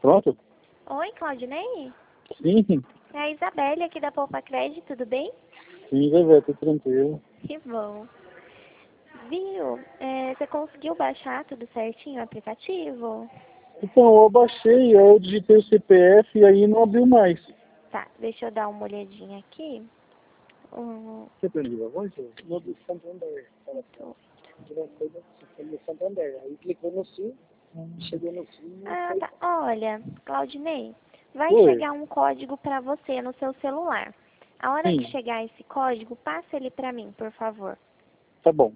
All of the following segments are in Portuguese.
Pronto? Oi, Claudinei? Sim, É a Isabelle aqui da Poupa Crédito, tudo bem? sim, Zezé, tudo tranquilo. Que bom. Viu? Você conseguiu baixar tudo certinho o aplicativo? Então, eu baixei, eu digitei o CPF e aí não abriu mais. Tá, deixa eu dar uma olhadinha aqui. Você aprendeu a voz? No do Santander. Muito. No Santander. Aí clicou no sim, chegou no sim. Ah, tá. Olha, Claudinei, vai Oi. chegar um código para você no seu celular. A hora que Sim, chegar esse código, passa ele para mim, por favor. tá bom.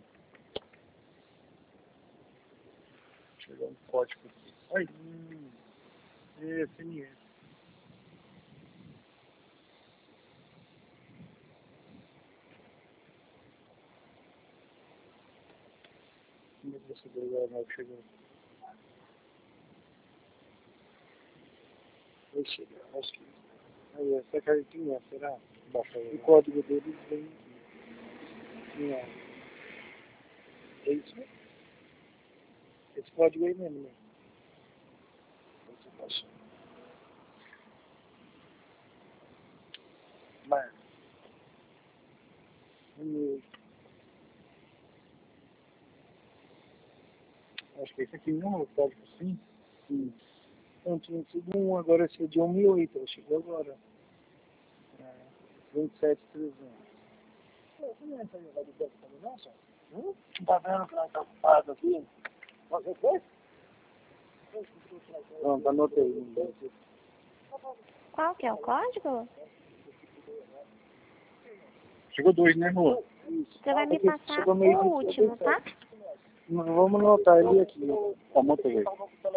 Chegou um código aqui. Ai, SMS. Como é que você deu agora na hora que chegou? Vai chegar, acho que... Aí, essa cartinha, será? Baixa aí. O código deles vem aqui. Não. É isso mesmo? Esse código aí mesmo, né? Você baixa. Mas, acho que esse aqui não é o código, sim. Sim. Então tinha sido um, agora esse é de 1008, chegou agora. 27.300. Você não entra no do banco também não, senhor? Não tá vendo que nós estamos parados aqui? Você foi? Não, tá anotei. Qual que é o código? Chegou dois, né, Rua? Você vai me passar Chegou meio o último, tá? Vamos anotar ele aqui. Tá, anota aí.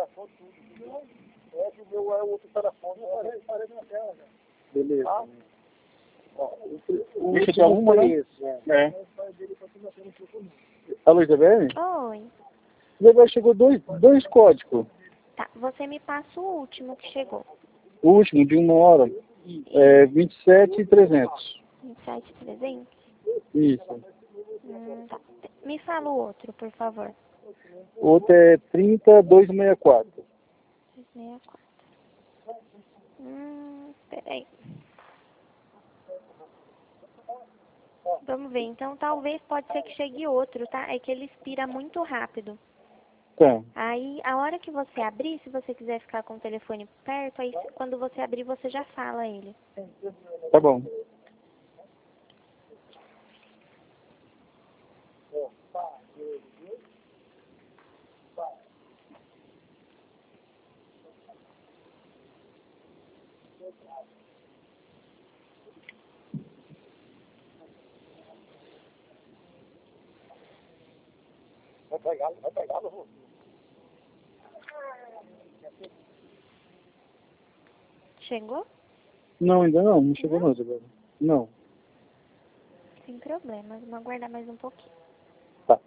É que o meu é outro telefone. Parei na tela já. Beleza. Deixa eu te arrumar, né? É. Alô, Isabelle? Oi. Isabelle, chegou dois códigos. Tá, você me passa o último que chegou. O último, de 1 hora, é 27.300. 27.300? Isso. Tá. Me fala o outro, por favor. O outro é 30.264. 264. Peraí. Vamos ver, então talvez pode ser que chegue outro, tá? É que ele expira muito rápido. Tá. Aí, a hora que você abrir, se você quiser ficar com o telefone perto, aí quando você abrir, você já fala ele. Tá bom. Vai pegar, não vou. Chegou? Não, ainda não. Não chegou não, Isabelle. Não. Sem problemas, vamos aguardar mais um pouquinho. Tá.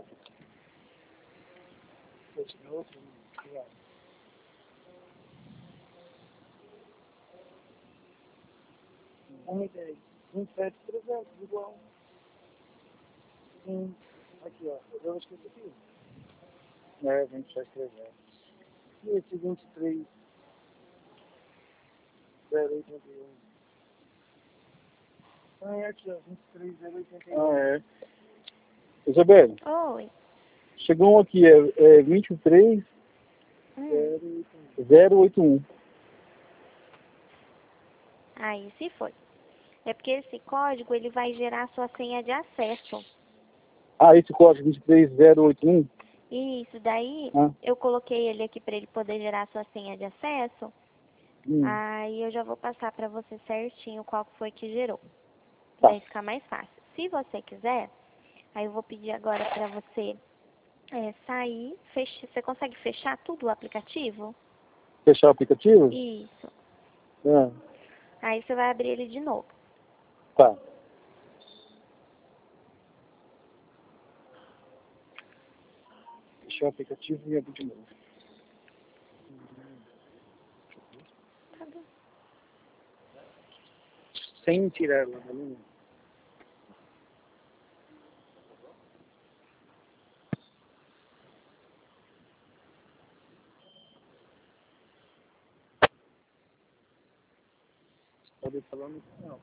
1,10. 27.300, igual. Aqui, ó. Eu acho que esse aqui. É, 27.300. E esse 23.081. Ah, é aqui, ó. 23.081. Ah, é. Isabelle, Oi. chegou um aqui, é 23.081. Aí, se foi. É porque esse código, ele vai gerar sua senha de acesso. Ah, esse código 23.081? Isso, daí Ah. eu coloquei ele aqui para ele poder gerar sua senha de acesso. Aí eu já vou passar para você certinho qual que foi que gerou. Tá. Daí fica mais fácil. Se você quiser, aí eu vou pedir agora para você sair, você consegue fechar tudo o aplicativo? Fechar o aplicativo? Isso. Ah, Aí você vai abrir ele de novo. tá. Fechar o aplicativo e abrir de novo. Tá bom. Sem tirar ela da linha. Pode falar no final.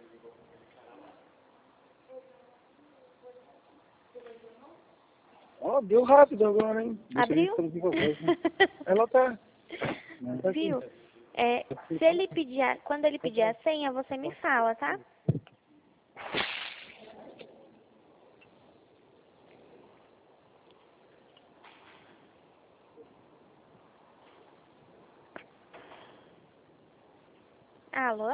Ó, deu rápido agora, hein? Abriu? Ela tá. Viu? Se ele pedir, quando ele pedir a senha, você me fala, tá? Alô?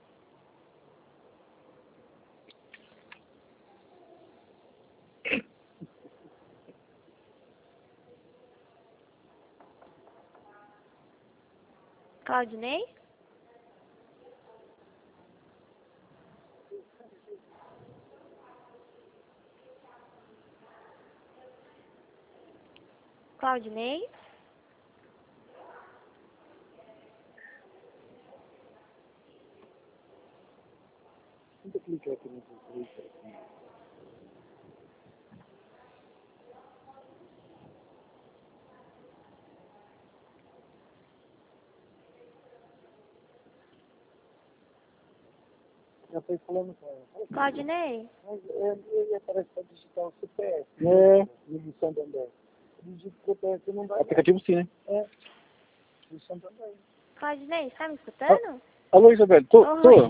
Claudinei? Claudinei? Tenta clicar aqui nesse três. Já foi falando com ela. Claudinei? Mas ele aparece para digitar o CPF. No Santander. Digita o CPF não vai. Aplicativo sim, né? No Santander. Claudinei, tá me escutando? Alô, Isabel, tô.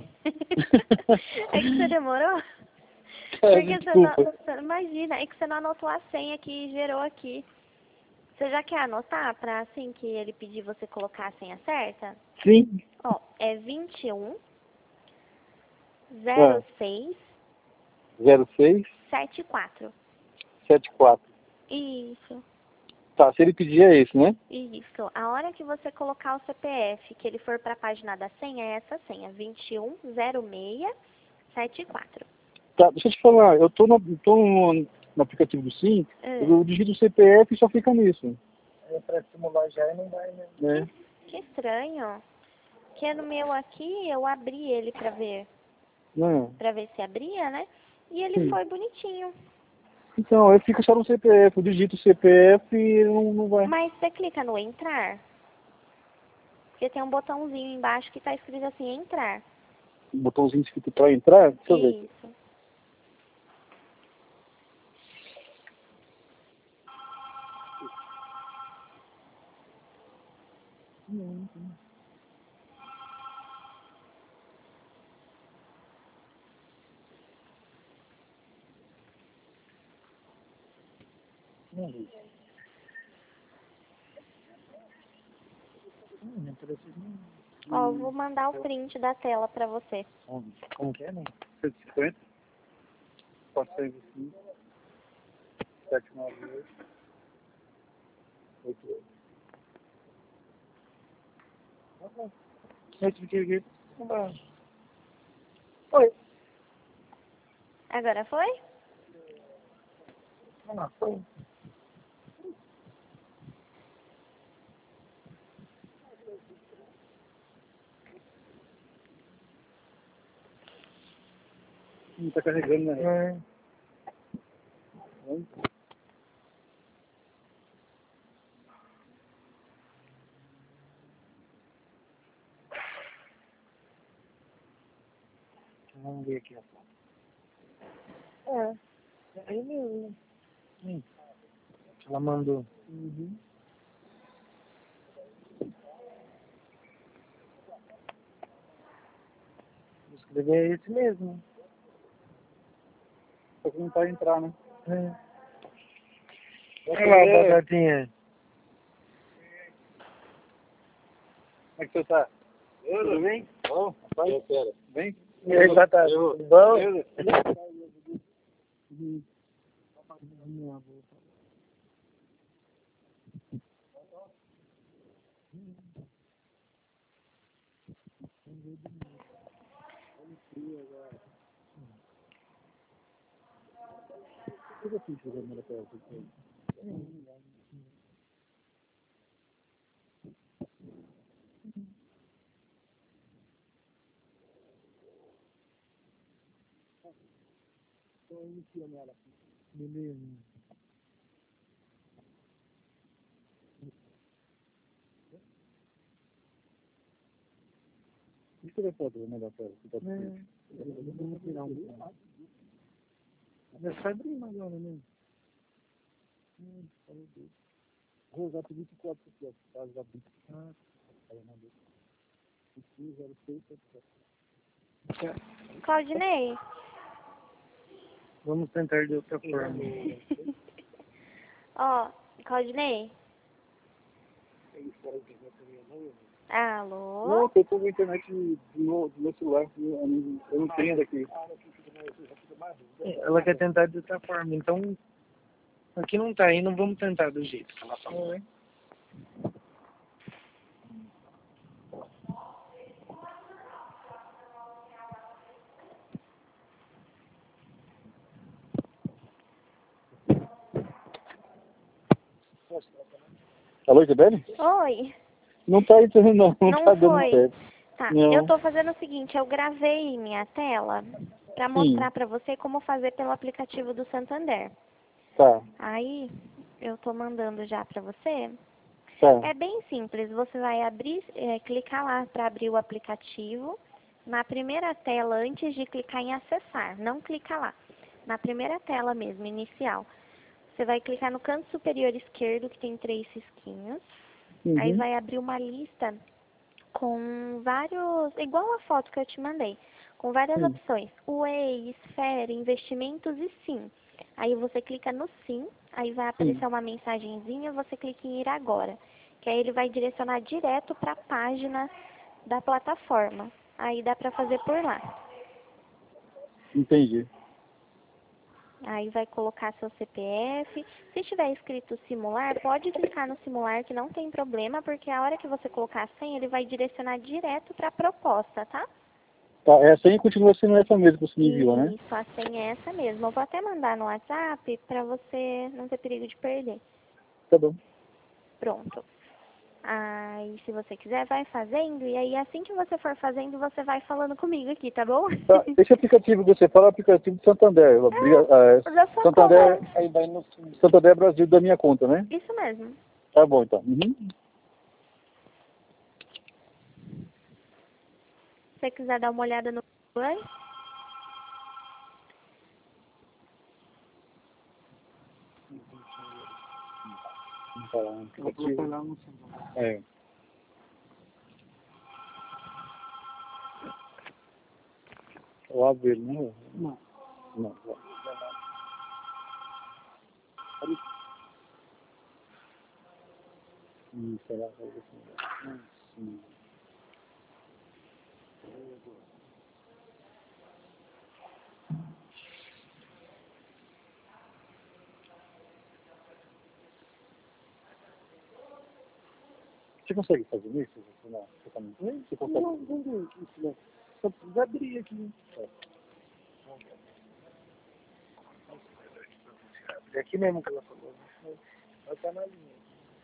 É que você demorou? Porque imagina, é que você não anotou a senha que gerou aqui. Você já quer anotar pra assim que ele pedir você colocar a senha certa? Sim. Ó, é 21 06 06 74. 74. Isso, Tá, se ele pedir é esse, né? isso. A hora que você colocar o CPF, que ele for pra página da senha, é essa senha, 21 06 74. Tá, deixa eu te falar, eu tô no aplicativo do Sim, eu digito o CPF e só fica nisso. É pra simular já e não vai, né? Que estranho. Que no meu aqui, eu abri ele pra ver. Pra ver se abria, né? E ele foi bonitinho. Então, aí fica só no CPF, eu digito o CPF e não vai. Mas você clica no entrar, porque tem um botãozinho embaixo que tá escrito assim, entrar. Um botãozinho escrito pra entrar? Deixa eu ver. Isso. Ó, eu vou mandar o print da tela pra você. Como que é, né? 150, 405, 798, 88. Oi. Agora foi? Foi. Não tá carregando, né? Vamos ver aqui a foto. É aí mesmo. Ela mandou. Vou escrever esse mesmo. Só que não pode entrar, né? Olha lá, batatinha. Como é que você tá? Tudo bem? Bom, rapaz. Bem? E aí, batata? Tudo bom? Beleza. Deixa eu ver foto, melhor pra ela. Vamos tirar um. Já sai abrindo agora, né? Rosato 24 aqui, ó. Faz a 20. Ah, ela mandou. 06. Claudinei, Vamos tentar de outra forma. ó, Claudinei. Alô? Não, eu tô com a internet do meu celular, eu não tenho daqui. Ela quer tentar de outra forma, então aqui não tá, aí não vamos tentar do jeito que ela falou, hein? Alô, Isabelle? Oi. Não tá entrando não, Não tá dando foi. certo. Tá, Não. eu tô fazendo o seguinte, eu gravei minha tela pra mostrar pra você como fazer pelo aplicativo do Santander. Tá, Aí, eu tô mandando já pra você. tá. É bem simples, você vai abrir, clicar lá pra abrir o aplicativo. Na primeira tela, antes de clicar em acessar, não clica lá. Na primeira tela mesmo, inicial. Você vai clicar no canto superior esquerdo, que tem 3 risquinhos. Aí vai abrir uma lista com vários, igual a foto que eu te mandei, com várias opções. Whey, Esfera, investimentos e sim. Aí você clica no sim, aí vai aparecer uma mensagenzinha, você clica em ir agora. Que aí ele vai direcionar direto para a página da plataforma. Aí dá para fazer por lá. Entendi. Aí vai colocar seu CPF. Se tiver escrito simular, pode clicar no simular que não tem problema, porque a hora que você colocar a senha, ele vai direcionar direto para a proposta, tá? Tá, a senha continua sendo essa mesma que você me enviou, né? Isso, a senha é essa mesmo. Eu vou até mandar no WhatsApp para você não ter perigo de perder. Tá bom. Pronto. Aí, se você quiser, vai fazendo. E aí, assim que você for fazendo, você vai falando comigo aqui, tá bom? Tá, esse aplicativo que você fala é o aplicativo de Santander. Da sua Santander, conta. aí vai no Santander Brasil da minha conta, né? Isso mesmo. Tá bom, então. Uhum. Se você quiser dar uma olhada no banho. Vamos falar um aplicativo. É. O abelho, né? Não. Não. Será que é isso? Você consegue fazer isso? Não, você também. Você consegue? Não, isso não. Só precisa abrir aqui. É aqui mesmo que ela falou. Ela tá na linha.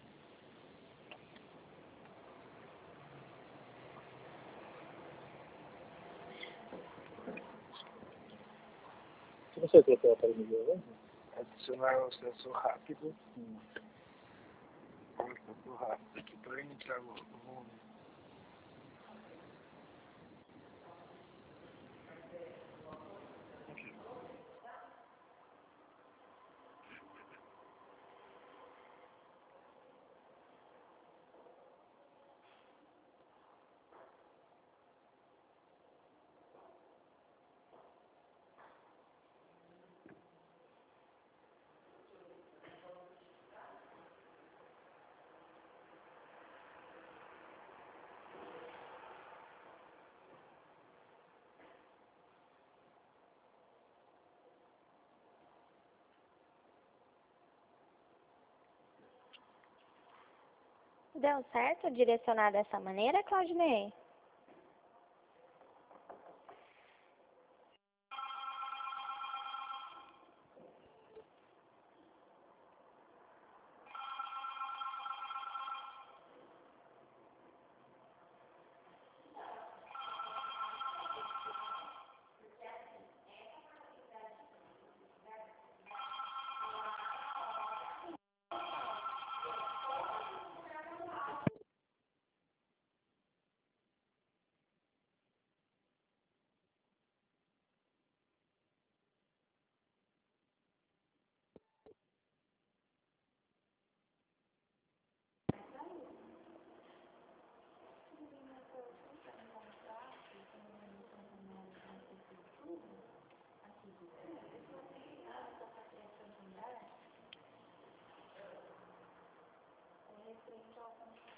Você consegue colocar o aparelho de violão? Adicionar o sensor rápido. O sensor rápido aqui para entrar no volume. Deu certo direcionar dessa maneira, Claudinei?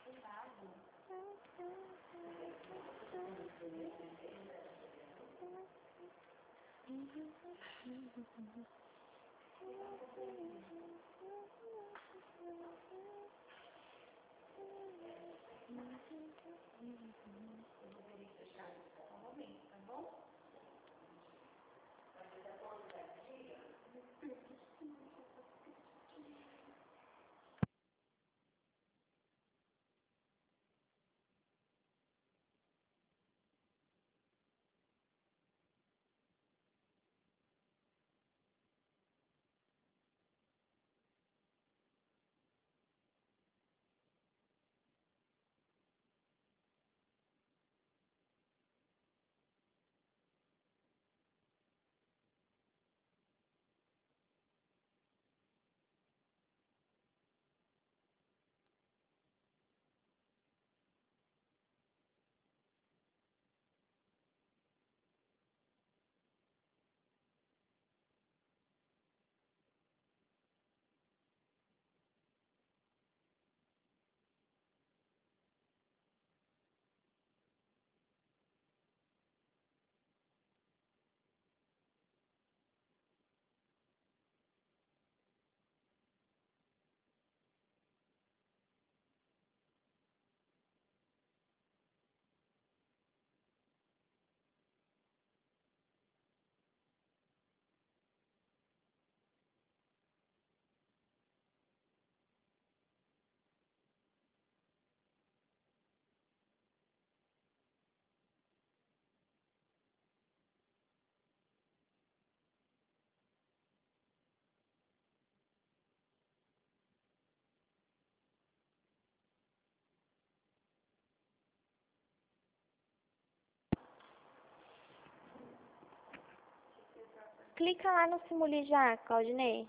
Clica lá no Simule já, Claudinei.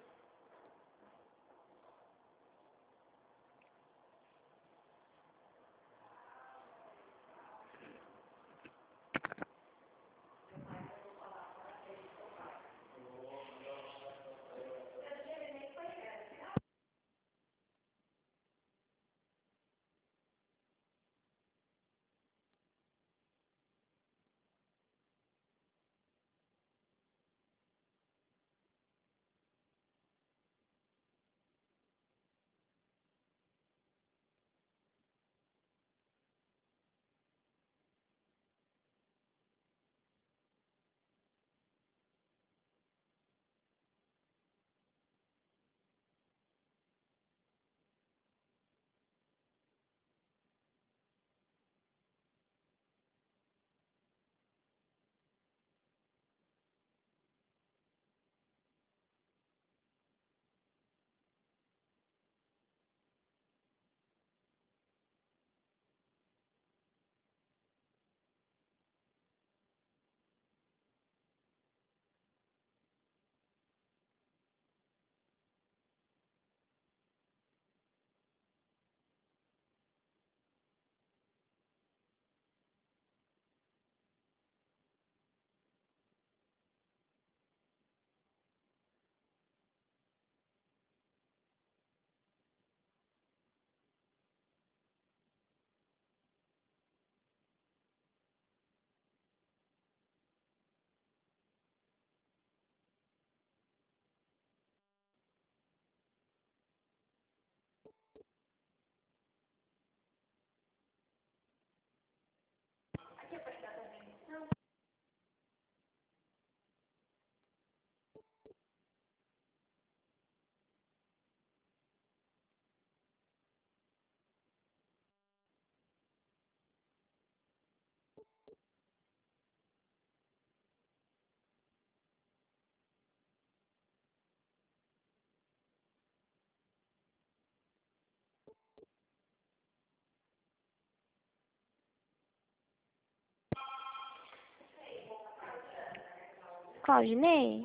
Claudinei?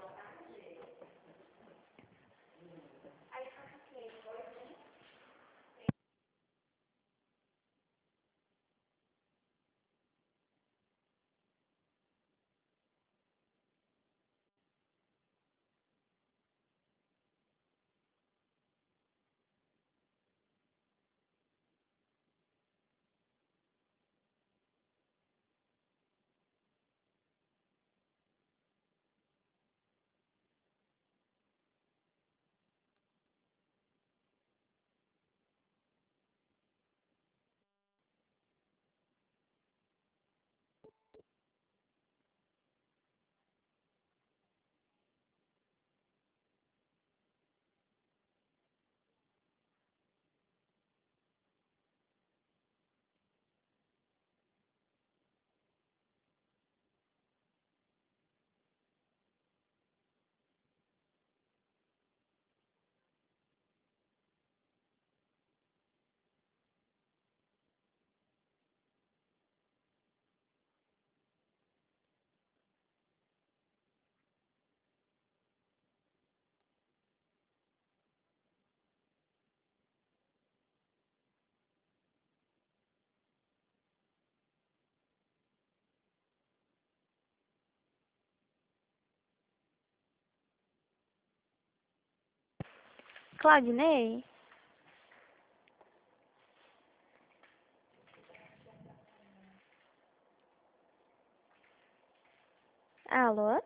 Claudinei? Alô?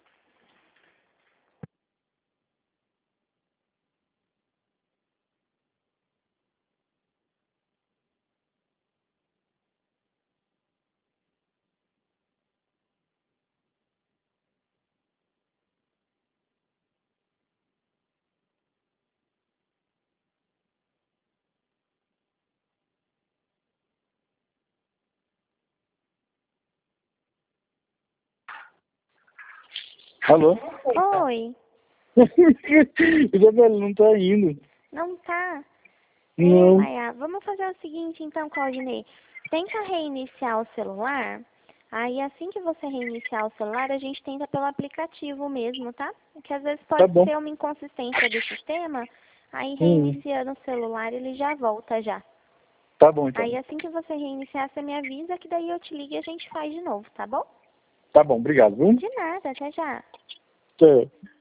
Alô? Oi. Isabela, não tá indo. Não tá? Não. Maia, vamos fazer o seguinte então, Claudinei. Tenta reiniciar o celular. Aí assim que você reiniciar o celular, a gente tenta pelo aplicativo mesmo, tá? Porque às vezes Tá pode bom. ser uma inconsistência do sistema. Aí reiniciando o celular, ele já volta já. Tá bom, então. Aí assim que você reiniciar, você me avisa que daí eu te ligo e a gente faz de novo, tá bom? Tá bom, obrigado, viu? De nada, até já. Tchau.